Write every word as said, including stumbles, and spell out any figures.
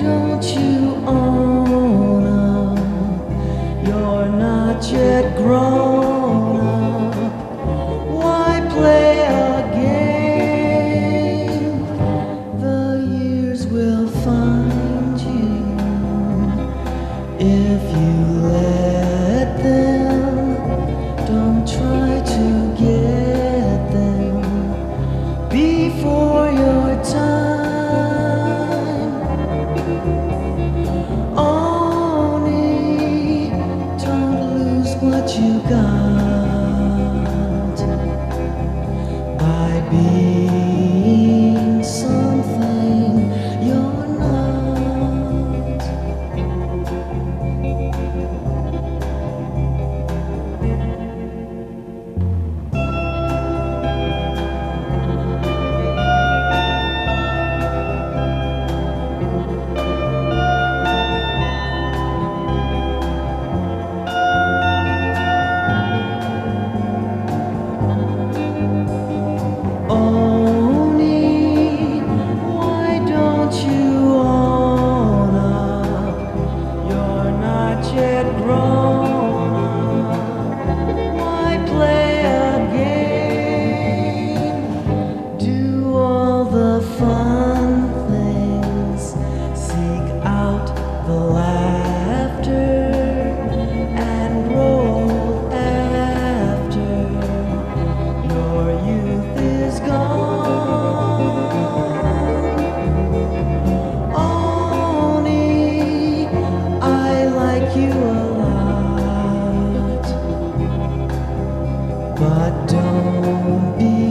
don't you own up? You're not yet grown up. Why play a game? The years will find you if you let them. Don't try to get them before your time. Only don't lose what you got by being something you're not. Only, why don't you own up? You're not yet grown up. Why play a game? Do all the fun things. Seek out the laughter and roll after your youth is gone. Only I like you a lot, but don't be